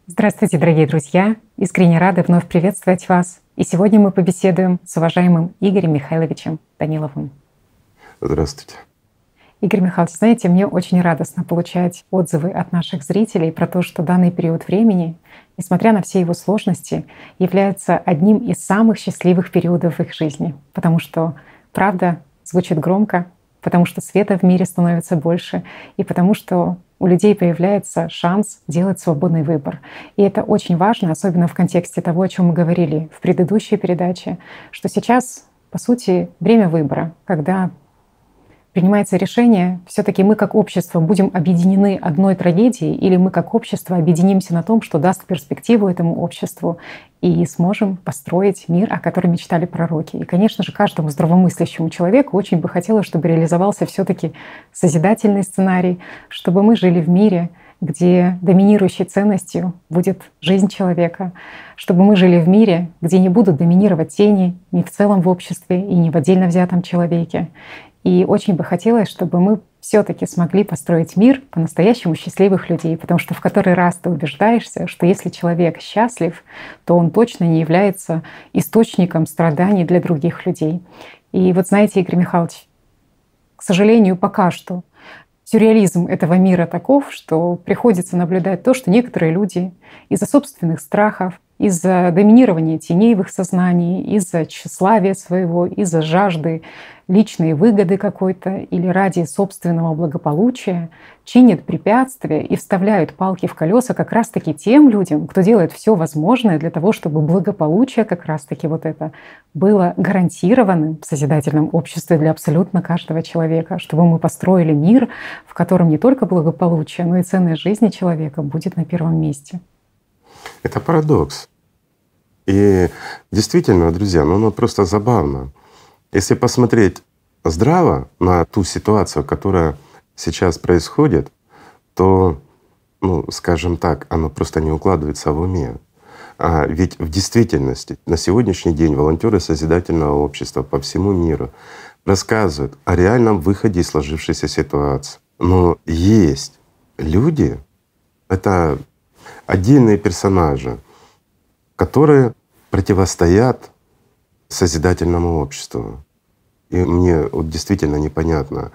Здравствуйте, дорогие друзья! Искренне рада вновь приветствовать вас. И сегодня мы побеседуем с уважаемым Игорем Михайловичем Даниловым. Здравствуйте. Игорь Михайлович, знаете, мне очень радостно получать отзывы от наших зрителей про то, что данный период времени, несмотря на все его сложности, является одним из самых счастливых периодов в их жизни. Потому что правда звучит громко, потому что света в мире становится больше, и потому что у людей появляется шанс делать свободный выбор. И это очень важно, особенно в контексте того, о чем мы говорили в предыдущей передаче, что сейчас, по сути, время выбора, когда принимается решение, все-таки мы как общество будем объединены одной трагедией, или мы как общество объединимся на том, что даст перспективу этому обществу, и сможем построить мир, о котором мечтали пророки. И, конечно же, каждому здравомыслящему человеку очень бы хотелось, чтобы реализовался все-таки созидательный сценарий, чтобы мы жили в мире, где доминирующей ценностью будет жизнь человека, чтобы мы жили в мире, где не будут доминировать тени ни в целом в обществе и ни в отдельно взятом человеке. И очень бы хотелось, чтобы мы все-таки смогли построить мир по-настоящему счастливых людей, потому что в который раз ты убеждаешься, что если человек счастлив, то он точно не является источником страданий для других людей. И вот знаете, Игорь Михайлович, к сожалению, пока что сюрреализм этого мира таков, что приходится наблюдать то, что некоторые люди из-за собственных страхов, из-за доминирования теней в их сознании, из-за тщеславия своего, из-за жажды личной выгоды какой-то или ради собственного благополучия чинят препятствия и вставляют палки в колеса как раз-таки тем людям, кто делает все возможное для того, чтобы благополучие как раз-таки вот это было гарантированным в созидательном обществе для абсолютно каждого человека, чтобы мы построили мир, в котором не только благополучие, но и ценность жизни человека будет на первом месте. Это парадокс. И действительно, друзья, оно просто забавно. Если посмотреть здраво на ту ситуацию, которая сейчас происходит, то, скажем так, оно просто не укладывается в уме. А ведь в действительности на сегодняшний день волонтеры созидательного общества по всему миру рассказывают о реальном выходе из сложившейся ситуации. Но есть люди, это отдельные персонажи, которые противостоят созидательному обществу. И мне вот действительно непонятно,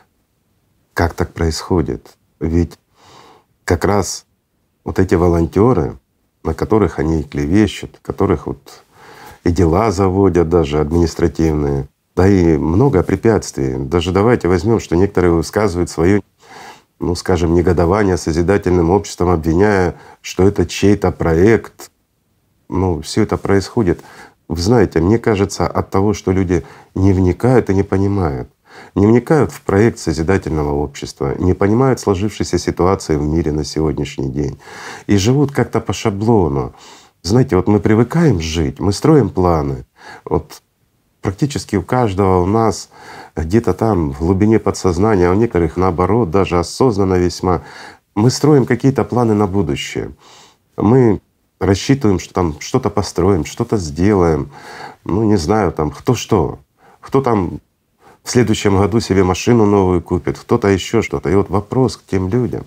как так происходит. Ведь как раз вот эти волонтеры, на которых они и клевещут, которых вот и дела заводят даже административные, да и много препятствий. Даже давайте возьмем, что некоторые высказывают свое, скажем, негодование созидательным обществом, обвиняя, что это чей-то проект. Все это происходит. Вы знаете, мне кажется, от того, что люди не вникают и не понимают. Не вникают в проект созидательного общества, не понимают сложившейся ситуации в мире на сегодняшний день и живут как-то по шаблону. Знаете, вот мы привыкаем жить, мы строим планы. Вот практически у каждого у нас где-то там в глубине подсознания, а у некоторых наоборот, даже осознанно весьма, мы строим какие-то планы на будущее. Мы рассчитываем, что там что-то построим, что-то сделаем. Не знаю, там кто что. Кто там в следующем году себе машину новую купит, кто-то еще что-то. И вот вопрос к тем людям.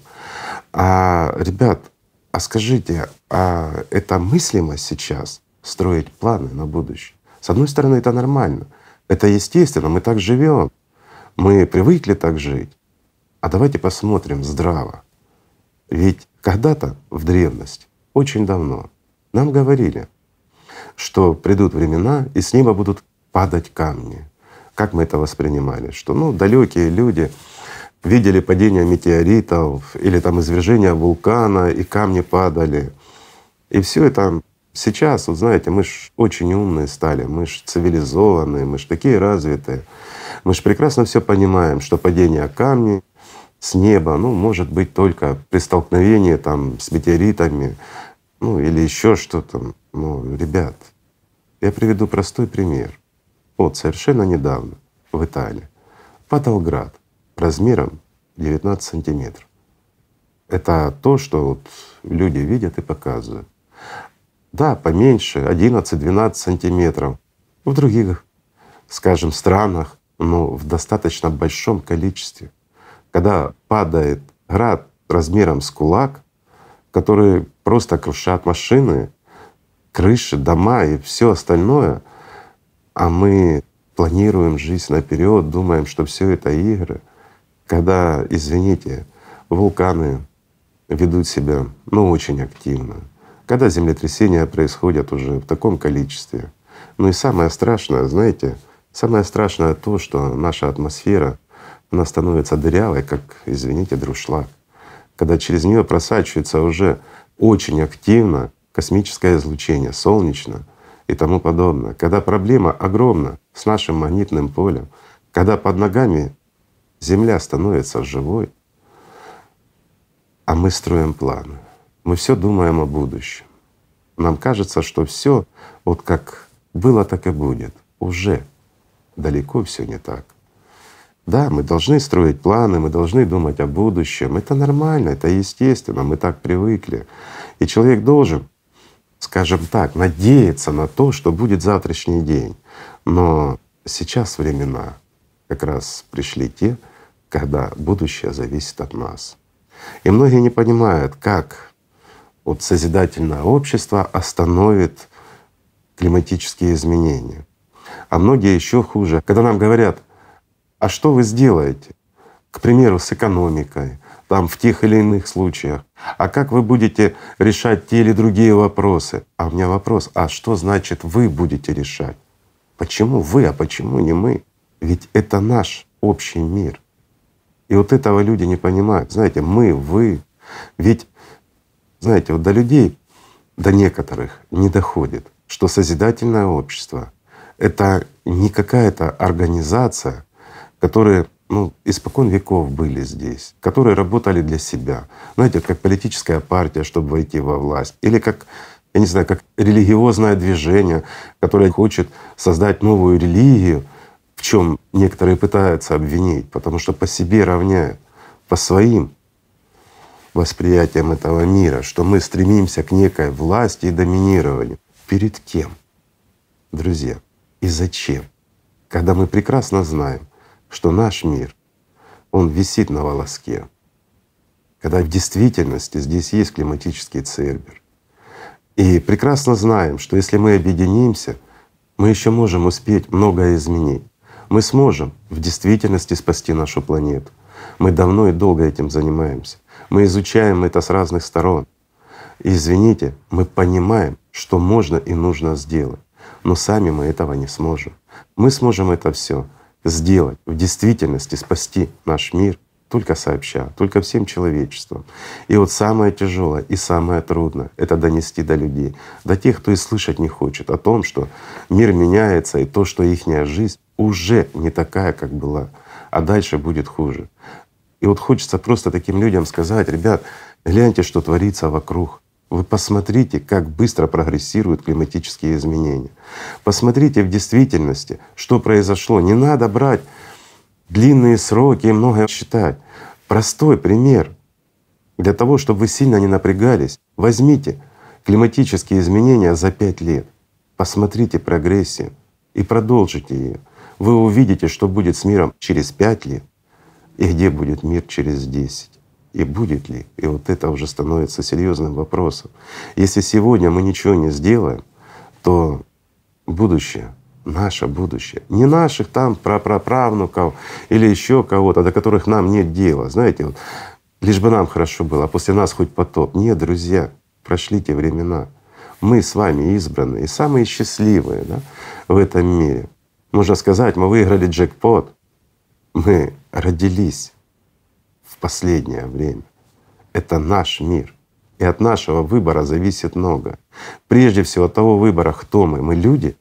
Ребят, скажите, это мыслимо сейчас строить планы на будущее? С одной стороны, это нормально, это естественно, мы так живем, мы привыкли так жить. А давайте посмотрим здраво. Ведь когда-то в древности, очень давно, нам говорили, что придут времена, и с неба будут падать камни. Как мы это воспринимали? Что далекие люди видели падение метеоритов или там извержение вулкана, и камни падали. И все это сейчас, вот знаете, мы ж очень умные стали, мы ж цивилизованные, мы ж такие развитые. Мы ж прекрасно все понимаем, что падение камней с неба, может быть только при столкновении там с метеоритами, или еще что-то. Ребят, я приведу простой пример. Вот совершенно недавно в Италии падал град размером 19 сантиметров. Это то, что вот люди видят и показывают. Да, поменьше, 11-12 сантиметров. В других, скажем, странах, но в достаточно большом количестве. Когда падает град размером с кулак, которые просто крушат машины, крыши, дома и все остальное, а мы планируем жизнь наперед, думаем, что все это игры, когда, извините, вулканы ведут себя очень активно, когда землетрясения происходят уже в таком количестве. Ну и самое страшное, знаете, самое страшное то, что наша атмосфера, она становится дырявой, как, извините, друшлаг, когда через нее просачивается уже очень активно космическое излучение, солнечное и тому подобное. Когда проблема огромна с нашим магнитным полем, когда под ногами Земля становится живой, а мы строим планы, мы все думаем о будущем. Нам кажется, что все вот как было, так и будет. Уже далеко все не так. Да, мы должны строить планы, мы должны думать о будущем. Это нормально, это естественно, мы так привыкли. И человек должен, скажем так, надеяться на то, что будет завтрашний день. Но сейчас времена как раз пришли те, когда будущее зависит от нас. И многие не понимают, как вот созидательное общество остановит климатические изменения. А многие еще хуже, когда нам говорят: а что вы сделаете, к примеру, с экономикой, там в тех или иных случаях, а как вы будете решать те или другие вопросы? А у меня вопрос: а что значит вы будете решать? Почему вы, а почему не мы? Ведь это наш общий мир. И вот этого люди не понимают. Знаете, мы, вы. Ведь, знаете, вот до людей, до некоторых не доходит, что созидательное общество — это не какая-то организация, которые испокон веков были здесь, которые работали для себя. Знаете, как политическая партия, чтобы войти во власть, или как, я не знаю, как религиозное движение, которое хочет создать новую религию, в чем некоторые пытаются обвинить, потому что по себе равняют, по своим восприятиям этого мира, что мы стремимся к некой власти и доминированию. Перед кем, друзья, и зачем? Когда мы прекрасно знаем, что наш мир, он висит на волоске, когда в действительности здесь есть климатический цербер. И прекрасно знаем, что если мы объединимся, мы еще можем успеть многое изменить. Мы сможем в действительности спасти нашу планету. Мы давно и долго этим занимаемся. Мы изучаем это с разных сторон. И извините, мы понимаем, что можно и нужно сделать, но сами мы этого не сможем. Мы сможем это все сделать, в действительности спасти наш мир только сообща, только всем человечеством. И вот самое тяжелое и самое трудное — это донести до людей, до тех, кто и слышать не хочет, о том, что мир меняется и то, что ихняя жизнь уже не такая, как была, а дальше будет хуже. И вот хочется просто таким людям сказать: ребят, гляньте, что творится вокруг. Вы посмотрите, как быстро прогрессируют климатические изменения. Посмотрите в действительности, что произошло. Не надо брать длинные сроки и многое считать. Простой пример. Для того, чтобы вы сильно не напрягались, возьмите климатические изменения за 5 лет, посмотрите прогрессию и продолжите ее. Вы увидите, что будет с миром через 5 лет и где будет мир через 10. И будет ли? И вот это уже становится серьезным вопросом. Если сегодня мы ничего не сделаем, то будущее, наше будущее, не наших там прапраправнуков или еще кого-то, до которых нам нет дела, знаете, вот, лишь бы нам хорошо было, а после нас хоть потоп. Нет, друзья, прошли те времена. Мы с вами избранные и самые счастливые, да, в этом мире. Можно сказать, мы выиграли джекпот, мы родились в последнее время. Это наш мир. И от нашего выбора зависит многое. Прежде всего от того выбора, кто мы. Мы люди,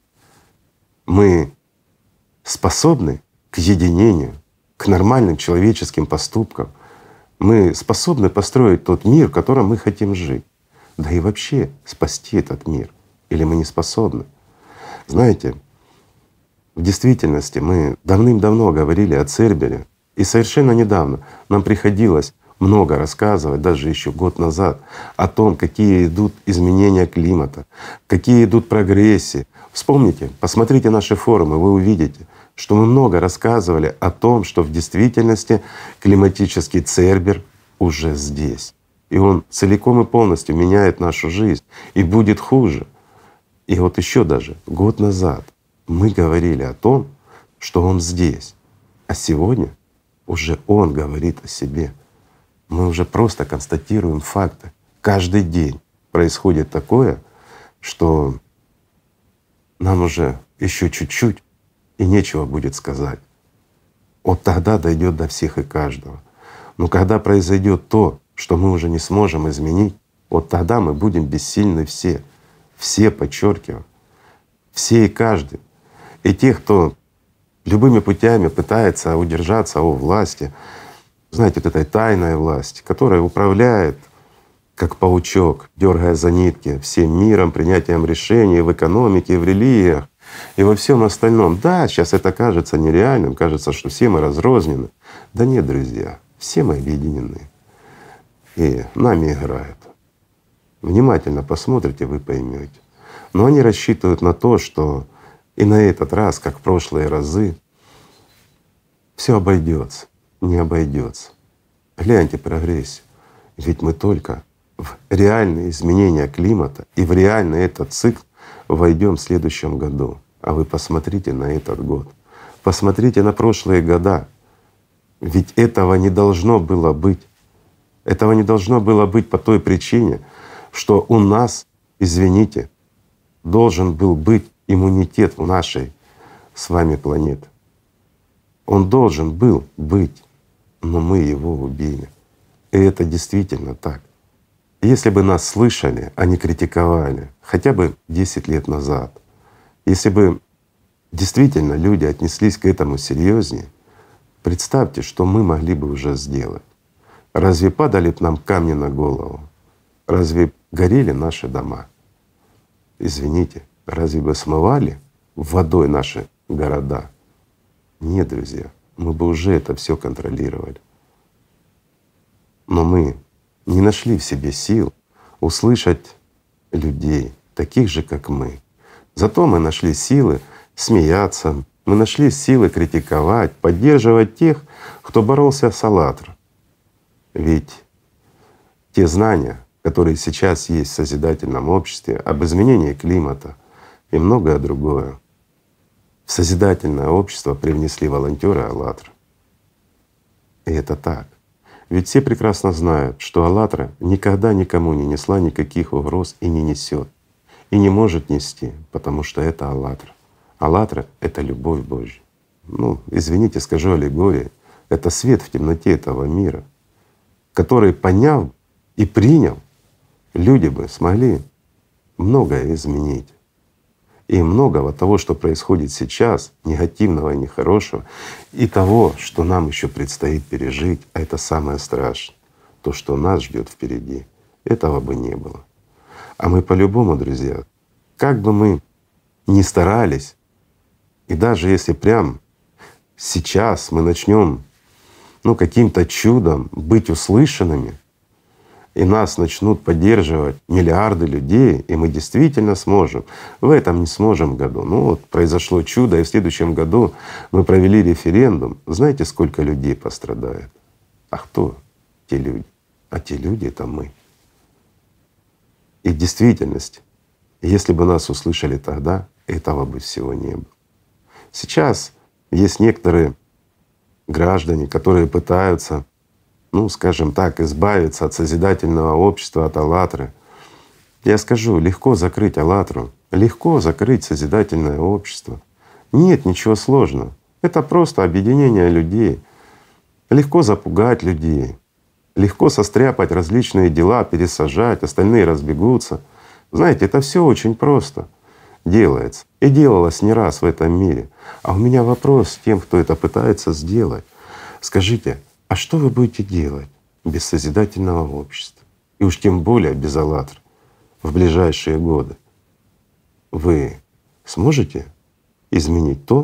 мы способны к единению, к нормальным человеческим поступкам. Мы способны построить тот мир, в котором мы хотим жить. Да и вообще спасти этот мир. Или мы не способны? Знаете, в действительности мы давным-давно говорили о Цербере, и совершенно недавно нам приходилось много рассказывать, даже еще год назад, о том, какие идут изменения климата, какие идут прогрессии. Вспомните, посмотрите наши форумы, вы увидите, что мы много рассказывали о том, что в действительности климатический Цербер уже здесь. и он целиком и полностью меняет нашу жизнь, и будет хуже. И вот еще даже год назад мы говорили о том, что он здесь, а сегодня уже он говорит о себе. Мы уже просто констатируем факты. Каждый день происходит такое, что нам уже еще чуть-чуть и нечего будет сказать. Вот тогда дойдет до всех и каждого. Но когда произойдет то, что мы уже не сможем изменить, вот тогда мы будем бессильны все. Все, подчеркиваю, все и каждый. И те, кто любыми путями пытается удержаться у власти, знаете, вот этой тайной власти, которая управляет как паучок, дергая за нитки всем миром, принятием решений в экономике, в религиях и во всем остальном. Да, сейчас это кажется нереальным, кажется, что все мы разрознены. Да нет, друзья, все мы объединены и нами играют. Внимательно посмотрите, вы поймете. Но они рассчитывают на то, что и на этот раз, как в прошлые разы, все обойдется. Не обойдется. Гляньте прогрессию. Ведь мы только в реальные изменения климата и в реальный этот цикл войдем в следующем году. А вы посмотрите на этот год. Посмотрите на прошлые года. Ведь этого не должно было быть. Этого не должно было быть по той причине, что у нас, извините, должен был быть иммунитет у нашей с вами планеты. Он должен был быть, но мы его убили. И это действительно так. Если бы нас слышали, а не критиковали хотя бы 10 лет назад, если бы действительно люди отнеслись к этому серьезнее, представьте, что мы могли бы уже сделать. Разве падали б нам камни на голову? Разве горели наши дома? Извините, разве бы смывали водой наши города? Нет, друзья, мы бы уже это все контролировали. Но мы не нашли в себе сил услышать людей, таких же, как мы. Зато мы нашли силы смеяться, мы нашли силы критиковать, поддерживать тех, кто боролся с «АЛЛАТРА». Ведь те знания, которые сейчас есть в созидательном обществе об изменении климата и многое другое, в созидательное общество привнесли волонтеры «АЛЛАТРА». И это так. Ведь все прекрасно знают, что «АЛЛАТРА» никогда никому не несла никаких угроз и не несет, и не может нести, потому что это «АЛЛАТРА». «АЛЛАТРА» — это любовь Божья. Ну, извините, скажу аллегория, это свет в темноте этого мира, который, поняв и приняв, люди бы смогли многое изменить. И многого того, что происходит сейчас, негативного и нехорошего, и того, что нам еще предстоит пережить, а это самое страшное, то, что нас ждет впереди, этого бы не было. А мы по-любому, друзья, как бы мы ни старались, и даже если прям сейчас мы начнем каким-то чудом быть услышанными, и нас начнут поддерживать миллиарды людей, и мы действительно сможем. В этом не сможем году. Вот произошло чудо, и в следующем году мы провели референдум. Знаете, сколько людей пострадает? А кто те люди? А те люди — это мы. И в действительности, если бы нас услышали тогда, этого бы всего не было. Сейчас есть некоторые граждане, которые пытаются, скажем так, избавиться от созидательного общества, от «АЛЛАТРы». Я скажу, легко закрыть «АЛЛАТРу», легко закрыть созидательное общество. Нет ничего сложного. Это просто объединение людей. Легко запугать людей, легко состряпать различные дела, пересажать, остальные разбегутся. Знаете, это все очень просто делается и делалось не раз в этом мире. А у меня вопрос тем, кто это пытается сделать. Скажите, а что вы будете делать без созидательного общества? И уж тем более без «АЛЛАТРы» в ближайшие годы? Вы сможете изменить то,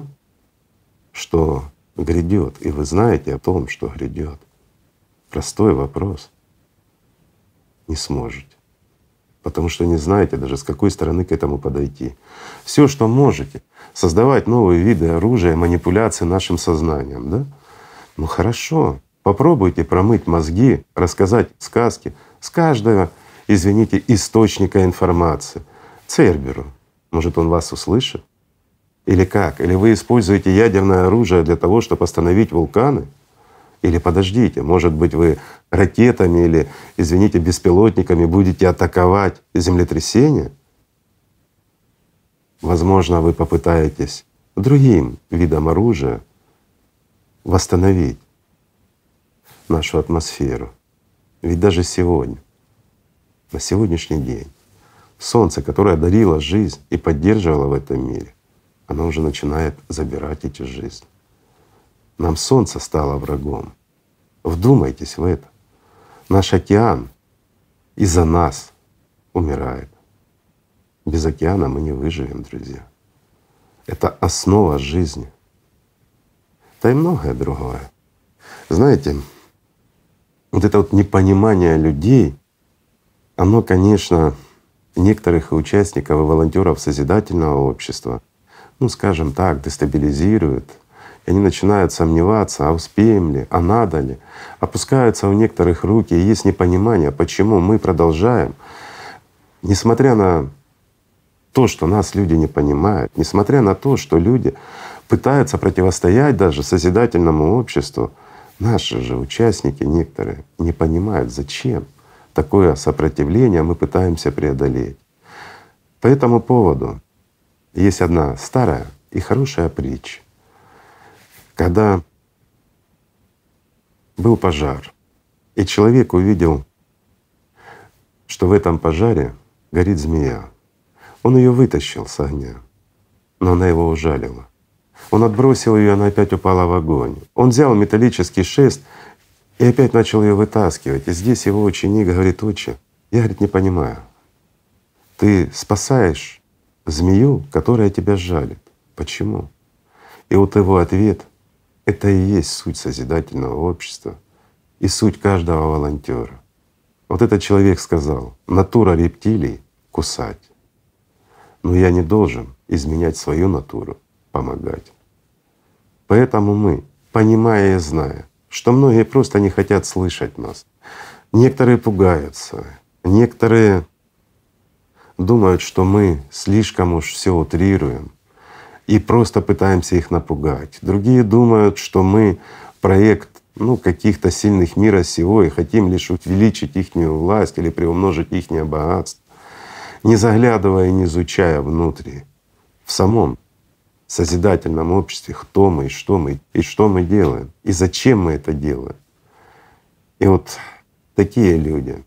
что грядет, и вы знаете о том, что грядет? Простой вопрос. Не сможете. Потому что не знаете даже, с какой стороны к этому подойти. Все, что можете, создавать новые виды оружия, манипуляции нашим сознанием, да? Хорошо, попробуйте промыть мозги, рассказать сказки с каждого, извините, источника информации. Церберу. Может, он вас услышит? Или как? Или вы используете ядерное оружие для того, чтобы остановить вулканы? Или подождите, может быть, вы ракетами или, извините, беспилотниками будете атаковать землетрясения? Возможно, вы попытаетесь другим видом оружия восстановить нашу атмосферу. Ведь даже сегодня, на сегодняшний день, Солнце, которое дарило жизнь и поддерживало в этом мире, оно уже начинает забирать эти жизни. Нам Солнце стало врагом. Вдумайтесь в это. Наш океан из-за нас умирает. Без океана мы не выживем, друзья. Это основа жизни. Да и многое другое. Знаете, вот это вот непонимание людей, оно, конечно, некоторых участников и волонтеров созидательного общества, ну скажем так, дестабилизирует. И они начинают сомневаться, а успеем ли, а надо ли. Опускаются у некоторых руки, и есть непонимание, почему мы продолжаем, несмотря на то, что нас люди не понимают, несмотря на то, что люди пытаются противостоять даже созидательному обществу, наши же участники некоторые не понимают, зачем такое сопротивление мы пытаемся преодолеть. По этому поводу есть одна старая и хорошая притча. Когда был пожар, и человек увидел, что в этом пожаре горит змея. Он ее вытащил с огня, но она его ужалила. Он отбросил ее, она опять упала в огонь. Он взял металлический шест и опять начал ее вытаскивать. И здесь его ученик говорит: отче, я, говорит, не понимаю. Ты спасаешь змею, которая тебя жалит. Почему? И вот его ответ — это и есть суть созидательного общества и суть каждого волонтера. Вот этот человек сказал: натура рептилий — кусать. Но я не должен изменять свою натуру, помогать. Поэтому мы, понимая и зная, что многие просто не хотят слышать нас, некоторые пугаются, некоторые думают, что мы слишком уж все утрируем и просто пытаемся их напугать. Другие думают, что мы проект каких-то сильных мира сего и хотим лишь увеличить ихнюю власть или приумножить ихнее богатство, не заглядывая и не изучая внутри, в самом созидательном обществе, кто мы и что мы делаем, и зачем мы это делаем. И вот такие люди,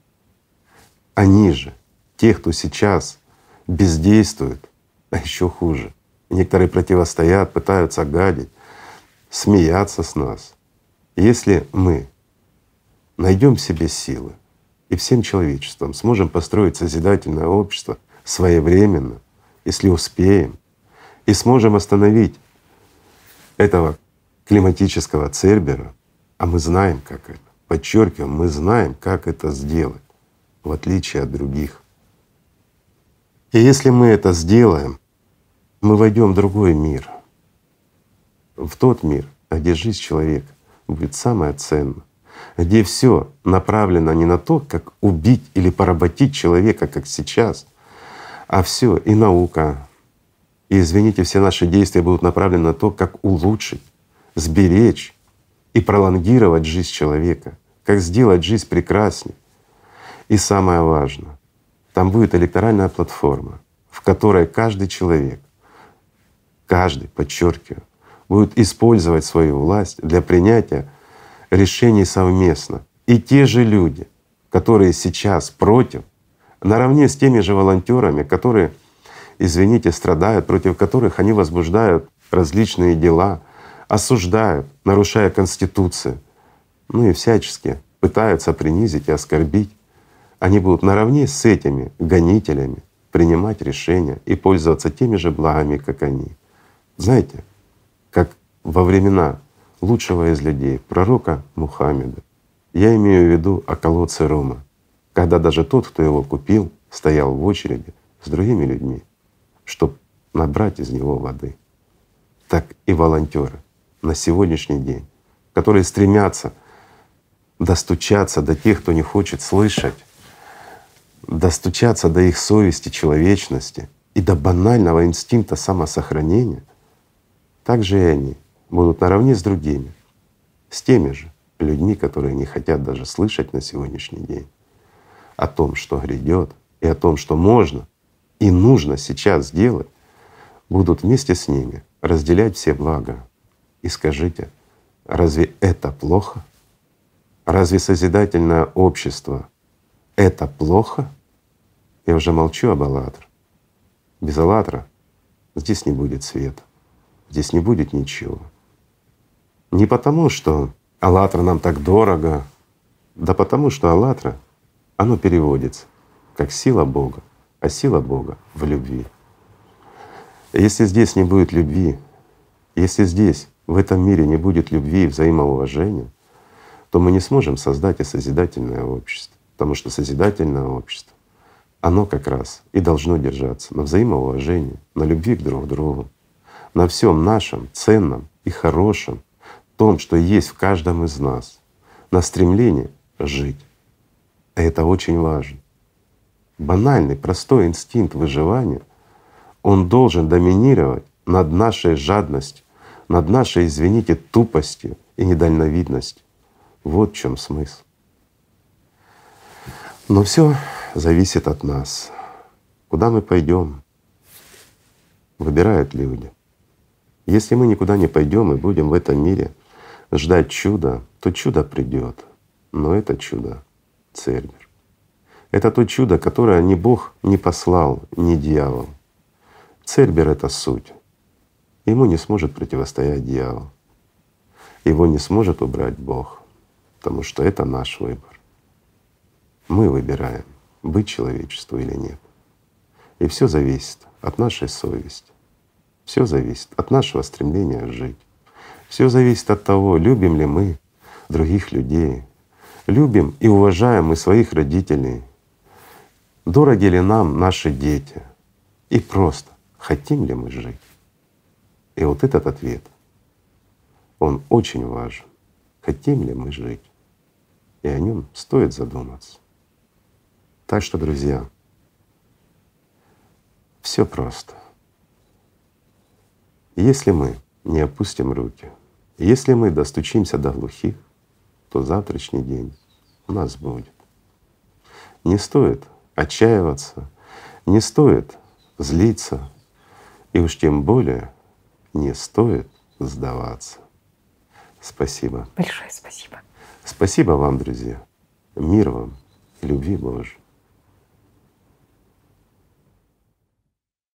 они же, те, кто сейчас бездействует, а еще хуже. Некоторые противостоят, пытаются гадить, смеяться с нас. Если мы найдем в себе силы и всем человечеством сможем построить созидательное общество своевременно, если успеем, и сможем остановить этого климатического цербера, а мы знаем, как это, подчеркиваем, мы знаем, как это сделать, в отличие от других. И если мы это сделаем, мы войдем в другой мир, в тот мир, где жизнь человека будет самая ценная, где все направлено не на то, как убить или поработить человека, как сейчас, а все и наука, и, извините, все наши действия будут направлены на то, как улучшить, сберечь и пролонгировать жизнь человека, как сделать жизнь прекрасней. И самое важное, там будет электоральная платформа, в которой каждый человек, каждый, подчеркиваю, будет использовать свою власть для принятия решений совместно. И те же люди, которые сейчас против, наравне с теми же волонтерами, которые, извините, страдают, против которых они возбуждают различные дела, осуждают, нарушая Конституцию, и всячески пытаются принизить и оскорбить, они будут наравне с этими гонителями принимать решения и пользоваться теми же благами, как они. Знаете, как во времена лучшего из людей, пророка Мухаммеда, я имею в виду о колодце Рома, когда даже тот, кто его купил, стоял в очереди с другими людьми, чтобы набрать из него воды. Так и волонтеры на сегодняшний день, которые стремятся достучаться до тех, кто не хочет слышать, достучаться до их совести, человечности и до банального инстинкта самосохранения, так же и они будут наравне с другими, с теми же людьми, которые не хотят даже слышать на сегодняшний день о том, что грядет, и о том, что можно и нужно сейчас сделать, будут вместе с ними разделять все блага. И скажите, разве это плохо? Разве созидательное общество — это плохо? Я уже молчу об «АЛЛАТРА». Без «АЛЛАТРА» здесь не будет света, здесь не будет ничего. Не потому, что «АЛЛАТРА» нам так дорого, да потому что «АЛЛАТРА» оно переводится как сила Бога, а сила Бога в любви. Если здесь не будет любви, если здесь, в этом мире не будет любви и взаимоуважения, то мы не сможем создать и созидательное общество. Потому что созидательное общество, оно как раз и должно держаться на взаимоуважении, на любви к друг другу, на всем нашем ценном и хорошем, том, что есть в каждом из нас, на стремлении жить. И это очень важно. Банальный, простой инстинкт выживания, он должен доминировать над нашей жадностью, над нашей, извините, тупостью и недальновидностью. Вот в чем смысл. Но все зависит от нас. Куда мы пойдем, выбирают люди. Если мы никуда не пойдем и будем в этом мире ждать чуда, то чудо придет. Но это чудо — Цербер. Это то чудо, которое ни Бог не послал, ни дьявол. Цербер — это суть. Ему не сможет противостоять дьявол. Его не сможет убрать Бог, потому что это наш выбор. Мы выбираем, быть человечеству или нет. И все зависит от нашей совести. Все зависит от нашего стремления жить. Все зависит от того, любим ли мы других людей, любим и уважаем мы своих родителей, дороги ли нам наши дети и просто хотим ли мы жить. И вот этот ответ, он очень важен. Хотим ли мы жить? И о нем стоит задуматься. Так что, друзья, все просто. Если мы не опустим руки, если мы достучимся до глухих, то завтрашний день у нас будет. Не стоит отчаиваться, не стоит злиться, и уж тем более не стоит сдаваться. Спасибо. Большое спасибо. Спасибо вам, друзья. Мир вам и любви Божьей.